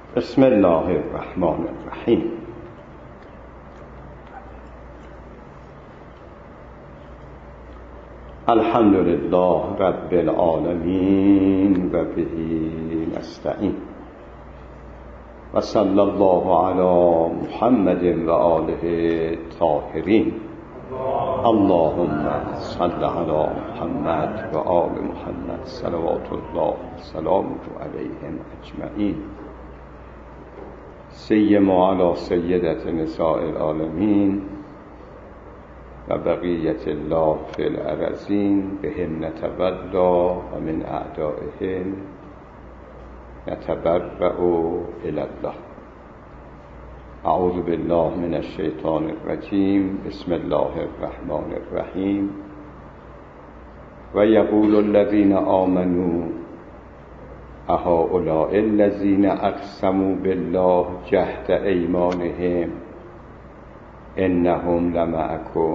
بسم الله الرحمن الرحیم. الحمد لله رب العالمین و به نستعین و صلی الله علی محمد و آله الطاهرین. اللهم صل علی محمد و آل محمد صلوات الله و سلامه علیهم اجمعین. سیما علی سیدت نساء العالمین و بقیت الله فی الارضین بهم نتولا و من اعدائهم نتبرأ الی الله. اعوذ بالله من الشیطان الرجیم. بسم الله الرحمن الرحیم. و یقول الذین آمنوا اهؤلاء الذین اقسموا بالله جهد ایمانهم انهم لمعکم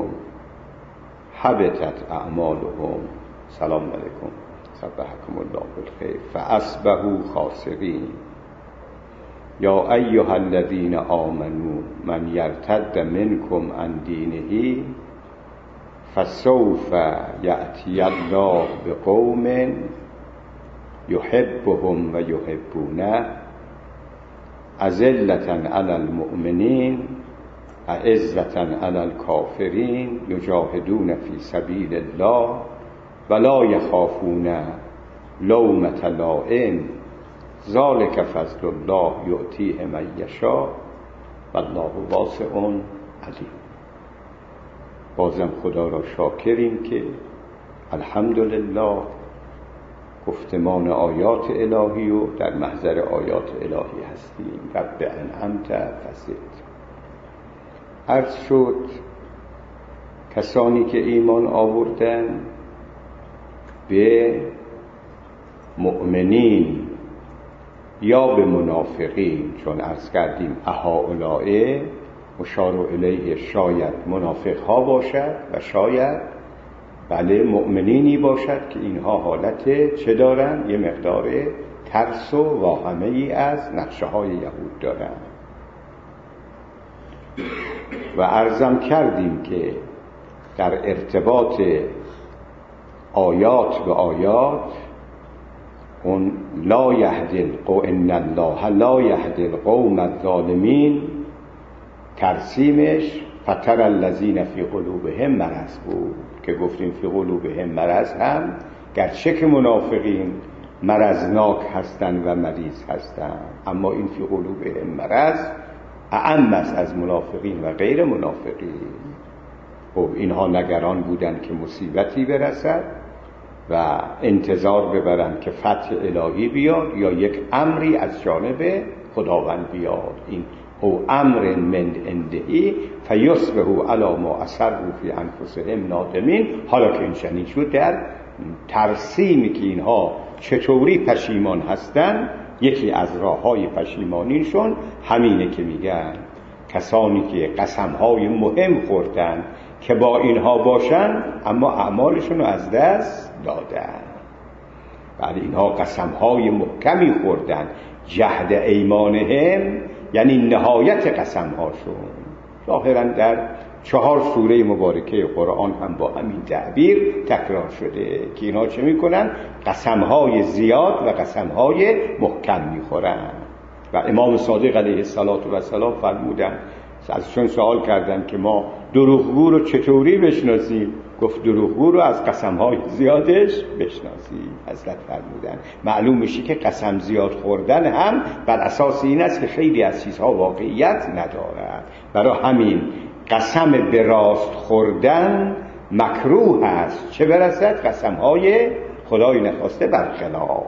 حبطت اعمالهم. سلام علیکم، صبحکم الله بالخیر. فاصبحوا خاسرین. یا ایها الذین آمنوا من یرتد منکم عن دینه فسوف یأتی الله بقوم یحبهم و یحبونه اذلة علی المؤمنین اعزة علی الکافرین یجاهدون فی سبیل الله ولا یخافون لومة لائم ذلک فضل الله یؤتیه من یشاء والله واسع علیم. بازم خدا را شاکریم که الحمدلله گفتمان آیات الهی و در محضر آیات الهی هستیم. رب انعمت فزد. عرض شد کسانی که ایمان آوردن به مؤمنین یا به منافقین، چون عرض کردیم اهؤلاء مشار الیه شاید منافق ها باشد و شاید بله مؤمنینی باشد که اینها حالت چه دارن؟ یه مقدار ترس و واهمه ای از نقشه های یهود دارن. و عرضم کردیم که در ارتباط آیات به آیات اون لا یهدی ان الله لا یهدی القوم الظالمین ترسیمش فتر الذین فی قلوبهم مرض بود که گفتیم فی قلوبهم مرض هم گرچه که منافقین مرضناک هستند و مریض هستند، اما این فی قلوبهم مرض اعم است از منافقین و غیر منافقین. خب اینها نگران بودند که مصیبتی برسد و انتظار ببرند که فتح الهی بیاد یا یک امری از جانب خداوند بیاد. این او امر من عنده فیصبحوا علی ما اسروا فی انفسهم نادمین. حالا که این چنین شد، در ترسیمی که اینها چطوری پشیمان هستند، یکی از راههای پشیمانیشون همینه که میگن کسانی که قسمهای مهم خوردن که با اینها باشن اما اعمالشون رو از دست دادن. بله اینها قسمهای محکمی خوردن. جهد ایمانهم یعنی نهایت قسمهاشون. ظاهرا در 4 سوره مبارکه قرآن هم با همین تعبیر تکرار شده که اینها چه میکنن؟ قسمهای زیاد و قسمهای محکم میخورن. و امام صادق علیه السلام فرمودن، ازشون سوال کردن که ما دروغگو رو چطوری بشناسیم؟ گفت دروغگو رو از قسمهای زیادش بشناسیم. حضرت فرمودن معلوم میشه که قسم زیاد خوردن هم بر اساس این است که خیلی از چیزها واقعیت ندارد. برای همین قسم به راست خوردن مکروه است، چه برسد قسمهای خدای نخواسته برخلاف.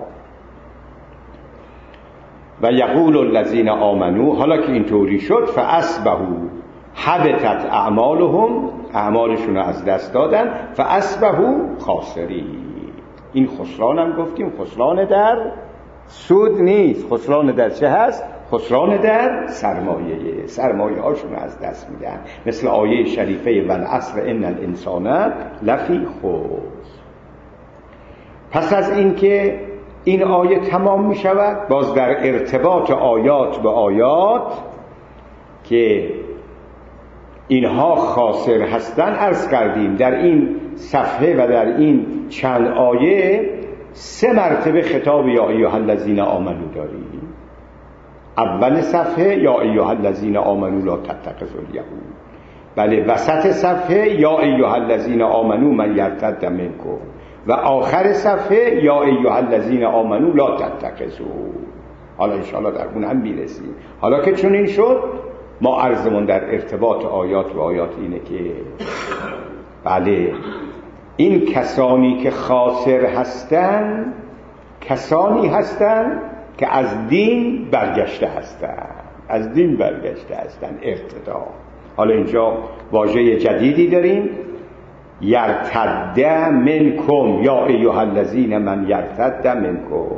و یقول الذین آمنوا، حالا که اینطوری شد، فاصبحوا حبطت اعمالهم، اعمالشون رو از دست دادن، فاصبحوا خاسرین. این خسران هم گفتیم خسران در سود نیست. خسران در چه هست؟ خسران در سرمایه هاشون رو از دست میدن. مثل آیه شریفه والعصر ان الانسان لفی خسر. پس از این که این آیه تمام می شود باز در ارتباط آیات به آیات که اینها خاسر هستن. عرض کردیم در این صفحه و در این چند آیه 3 مرتبه خطاب یا ایها الذین آمنو داریم. اول صفحه یا ایها الذین آمنو لا تتخذوا الیهود، بله وسط صفحه یا ایها الذین آمنو من یرتد منکم، و آخر صفحه یا ایها الذین آمنو لا تتخذوا. حالا انشاءالله در اون هم میرسیم. حالا که چون این شد، ما عرضمون در ارتباط آیات و آیات اینه که بله این کسانی که خاسر هستن کسانی هستن که از دین برگشته هستن، از دین برگشته هستن، ارتدا. حالا اینجا واژه جدیدی داریم، یرتد منکم یا ایها الذین من یرتد منکم.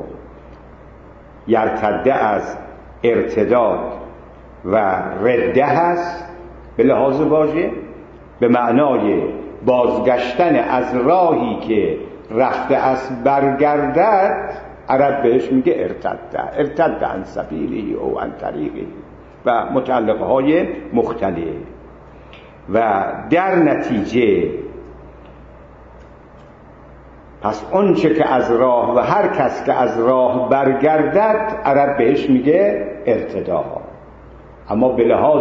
یرتد از ارتداد و رده هست به لحاظ واژه، به معنای بازگشتن از راهی که رفته است برگردد. عرب بهش میگه ارتد عن سبیلی او عن طریقی و متعلقه های مختلف. و در نتیجه پس اون چه که از راه و هر کس که از راه برگردد عرب بهش میگه ارتدا. اما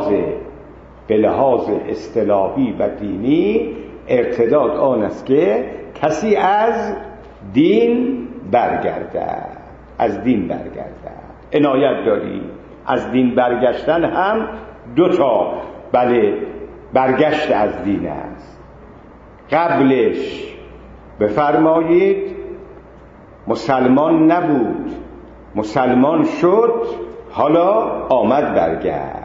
به لحاظ اصطلاحی و دینی ارتداد آن است که کسی از دین برگردد، از دین برگردد. عنایت داری از دین برگشتن هم 2 تا بله برگشت از دین است. قبلش بفرمایید مسلمان نبود، مسلمان شد، حالا آمد برگشت.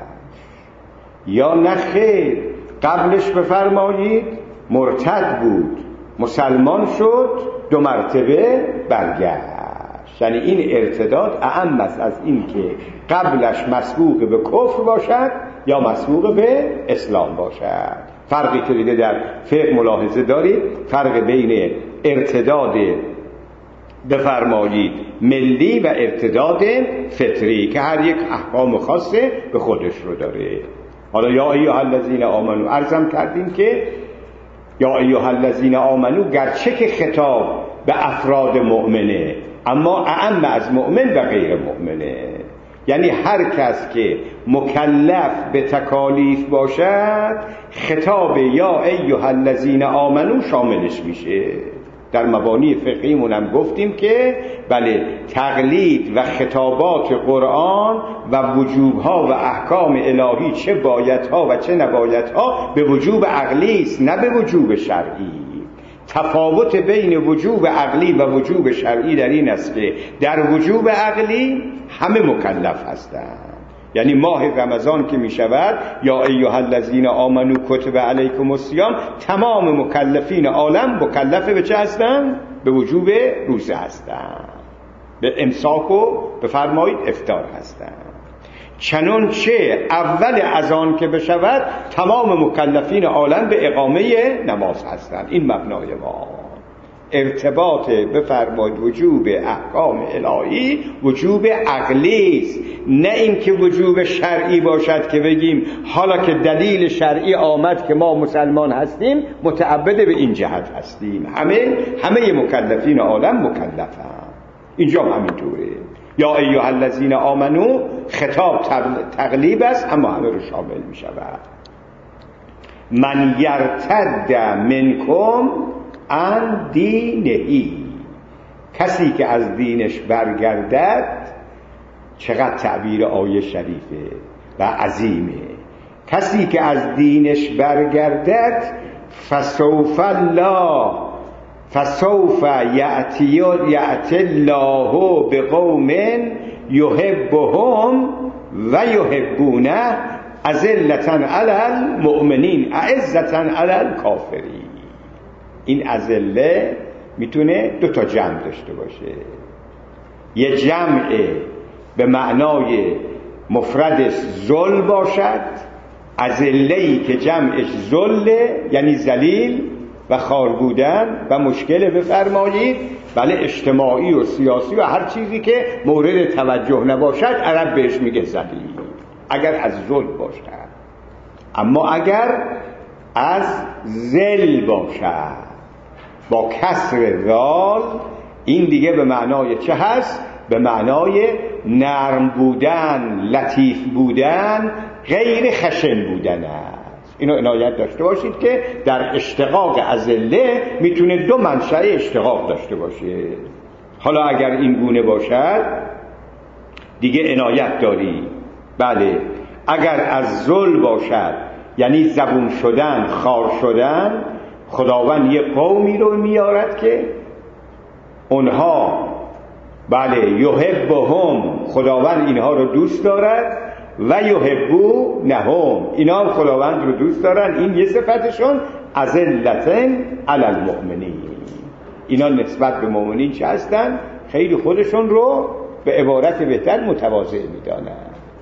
یا نه خیر، قبلش بفرمایید مرتد بود، مسلمان شد، 2 مرتبه برگشت. یعنی این ارتداد اعم است از این که قبلش مسبوق به کفر باشد یا مسبوق به اسلام باشد. فرقی که دیگه در فقه ملاحظه دارید، فرق بین ارتداد بفرمایید ملی و ارتداد فطری که هر یک احکام خاصه به خودش رو داره. حالا یا ایها الذین آمنو عرضم کردیم که یا ایها الذین آمنو گرچه که خطاب به افراد مؤمنه اما اعم از مؤمن و غیر مؤمنه. یعنی هر کس که مکلف به تکالیف باشد خطاب یا ایها الذین آمنو شاملش میشه. در مبانی فقهیمون هم گفتیم که بله تقلید و خطابات قرآن و وجوبها و احکام الهی چه بایدها و چه نبایدها به وجوب عقلی است نه به وجوب شرعی. تفاوت بین وجوب عقلی و وجوب شرعی در این است که در وجوب عقلی همه مکلف هستند. یعنی ماه رمضان که می شود یا ایها الذین آمنو کتب علیکم الصیام، تمام مکلفین عالم مکلف به چه هستند؟ به وجوب روزه هستند، به امساک و بفرمایید افطار هستند. چنانچه اول اذان که بشود تمام مکلفین عالم به اقامه نماز هستند. این مبنای ما. ارتباط بفرمایید وجوب احکام الهی وجوب عقلی است، نه این که وجوب شرعی باشد که بگیم حالا که دلیل شرعی آمد که ما مسلمان هستیم متعبد به این جهت هستیم. همه مکلفین عالم مکلفند. اینجا همینطوره. یا ایها الذین آمنو خطاب تقلیب است اما همه رو شامل می شود. من یرتد منکم عن دینهی، کسی که از دینش برگردد. چقدر تعبیر آیه شریفه و عظیمه. کسی که از دینش برگردد فسوف یأتی الله بقوم یحبهم و یحبونه اذلة علی المؤمنین اعزة علی الکافرین. این اذله میتونه 2 تا جمع داشته باشه. یه جمع به معنای مفردش ذل باشد، اذله‌ای که جمعش ذله یعنی ذلیل، و خار بودن و مشکل بفرمایید بله اجتماعی و سیاسی و هر چیزی که مورد توجه نباشد عرب بهش میگه ذلیل، اگر از ظلم باشد. اما اگر از ذل باشد با کسر ذال، این دیگه به معنای چه هست؟ به معنای نرم بودن، لطیف بودن، غیر خشن بودن است. اینو عنایت داشته باشید که در اشتقاق ازله میتونه دو منشأ اشتقاق داشته باشه. حالا اگر این گونه باشد دیگه عنایت داری. بله اگر از ذل باشد یعنی زبون شدن، خار شدن، خداوند یه قومی رو میارد که اونها بله یحبهم، خداوند اینها رو دوست دارد، و یحبونهم، اینا هم خداوند رو دوست دارن. این یه صفتشون، اذلتن علی المؤمنین، اینا نسبت به مؤمنین چه هستن؟ خیلی خودشون رو به عبارت بهتر متواضع میدانن.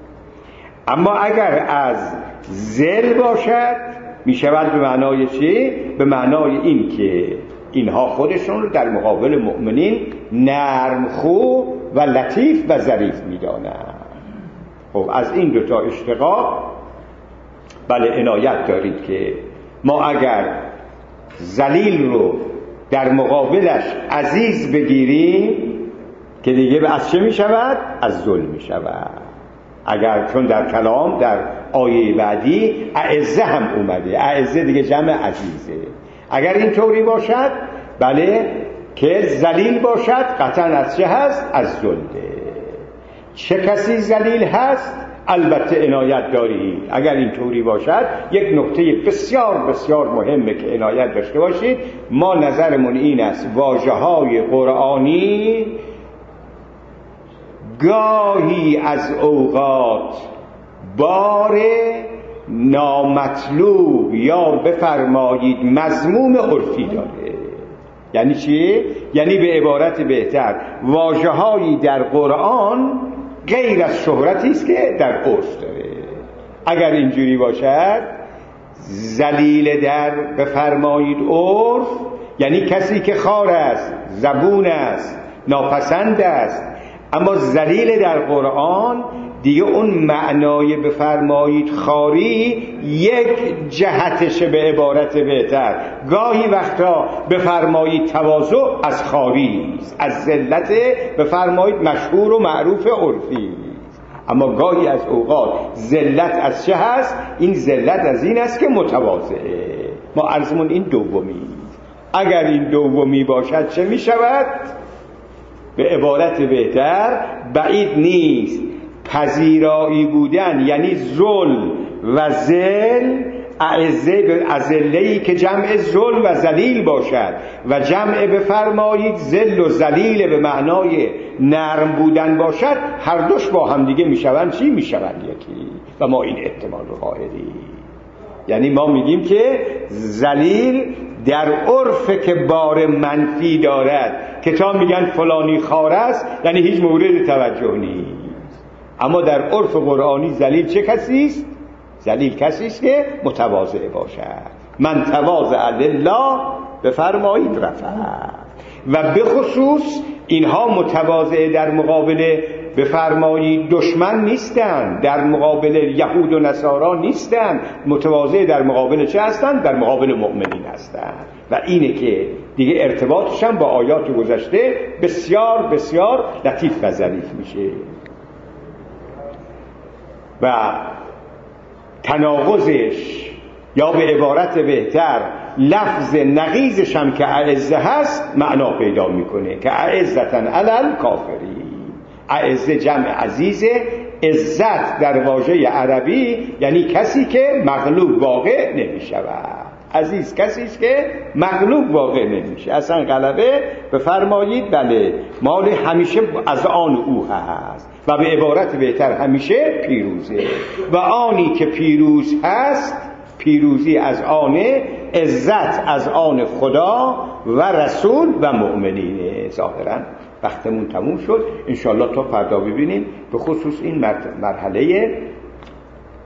اما اگر از ذل باشد میشود به معنای چی؟ به معنای این که اینها خودشون رو در مقابل مؤمنین نرم خو و لطیف و ظریف میدانند. خب از این دوتا اشتقاق بله عنایت دارید که ما اگر ذلیل رو در مقابلش عزیز بگیریم که دیگه از چه می شود؟ از ظلم می شود. اگر چون در کلام در آیه بعدی اعزه هم اومده، اعزه دیگه جمع عزیزه. اگر این طوری باشد بله که ذلیل باشد قطعا از چه هست؟ از ظلمه. چه کسی ذلیل هست؟ البته عنایت دارید اگر این طوری باشد. یک نکته بسیار بسیار مهمه که عنایت داشته باشید. ما نظرمون این است واژه‌های قرآنی گاهی از اوقات بار نامطلوب یا بفرمایید مذموم عرفی داره. یعنی چی؟ یعنی به عبارت بهتر واژه‌هایی در قرآن غیر از شهرتی است که در عرف داره. اگر اینجوری باشد ذلیل در بفرمایید عرف یعنی کسی که خار است، زبون است، ناپسند است. اما ذلیل در قرآن دیگه اون معنای بفرمایید خاری یک جهتشه به عبارت بهتر. گاهی وقتا بفرمایید تواضع از خاری است، از ذلت بفرمایید مشهور و معروف عرفی است. اما گاهی از اوقات ذلت از چه هست؟ این ذلت از این است که متواضعه. ما عرضمون این دومی. اگر این دومی باشد چه می شود؟ به عبارت بهتر بعید نیست پذیرایی بودن یعنی ذل و ذل، اذله‌ای که جمع ذل و ذلیل باشد و جمع بفرمایید ذل و ذلیل به معنای نرم بودن باشد، هر دوش با هم دیگه میشوند چی؟ میشوند یکی. و ما این احتمال رو قائلیم. یعنی ما میگیم که ذلیل در عرف که بار منفی دارد که تا میگن فلانی خار است یعنی هیچ مورد توجه نیست. اما در عرف قرآنی ذلیل چه کسی است؟ ذلیل کسی است که متواضع باشد. من تواضع لله بفرمایید رفع. و به خصوص اینها متواضع در مقابل بفرمایید دشمن نیستن، در مقابل یهود و نصارا نیستن. متواضع در مقابل چه هستن؟ در مقابل مؤمنین هستن. و اینه که دیگه ارتباطش هم با آیات گذشته بسیار بسیار لطیف و ظریف میشه. و تناقضش یا به عبارت بهتر لفظ نقیضش هم که اعزه هست معنا پیدا میکنه که اعزتن علی الکافرین. اعزه جمع عزیزه. عزت در واژه عربی یعنی کسی که مغلوب واقع نمیشود. عزیز کسی است که مغلوب واقع نمیشه. اصلا غلبه بفرمایید بله مال همیشه از آن او هست و به عبارت بهتر همیشه پیروزه. و آنی که پیروز هست پیروزی از آنه، عزت از آن خدا و رسول و مؤمنینه. ظاهرا وقتمون تموم شد. انشاءالله تا فردا ببینیم به خصوص این مرحله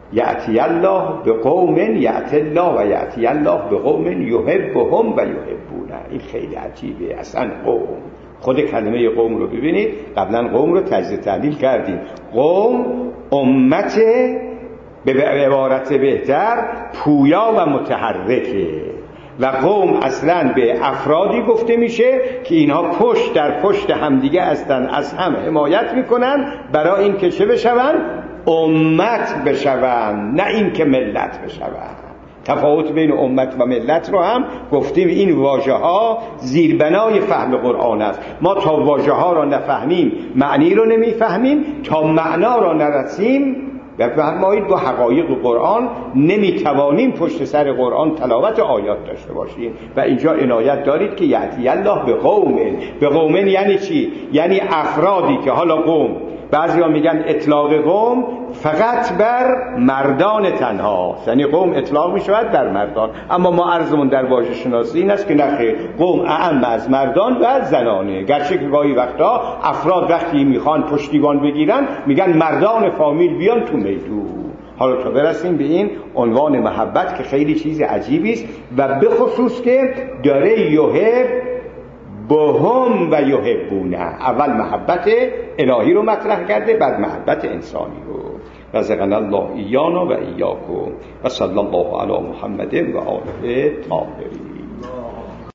یأتی الله به قوم یأتی الله و یأتی الله به قوم یحبهم و یحبونه. این خیلی عجیبه. اصلا قوم، خود کلمه قوم رو ببینید، قبلا قوم رو تجزیه تحلیل کردیم. قوم امت، به عبارت بهتر پویا و متحرکه، و قوم اصلا به افرادی گفته میشه که اینها پشت در پشت همدیگه هستن، از هم حمایت میکنن برای این که چه بشون؟ امت بشون، نه این که ملت بشون. تفاوت بین امت و ملت رو هم گفتیم. این واژه ها زیربنای فهم قرآن است. ما تا واژه ها را نفهمیم معنی رو نمیفهمیم، تا معنا را نرسیم و فرمایید با حقایق قرآن نمیتوانیم پشت سر قرآن تلاوت آیات داشته باشیم. و اینجا عنایت دارید که یأتی الله به قوم. به قوم یعنی چی؟ یعنی افرادی که حالا قوم، بعضیا میگن اطلاق قوم فقط بر مردان تنها، یعنی قوم اطلاق میشود بر مردان، اما ما عرضمون در واژه شناسی این است که نخیر، قوم اعم از مردان و زنانه. گرچه که گاهی وقتا افراد وقتی میخوان پشتیبان بگیرن میگن مردان فامیل بیان تو میدون. حالا تا برسیم به این عنوان محبت که خیلی چیز عجیبی است، و به خصوص که داره یحب بهم و یحبونه. اول محبت الهی رو مطرح کرده، بعد محبت انسانی رو. رزقنا الله ایانا و ایاکم و صلی الله علی محمد و آله طاهرین.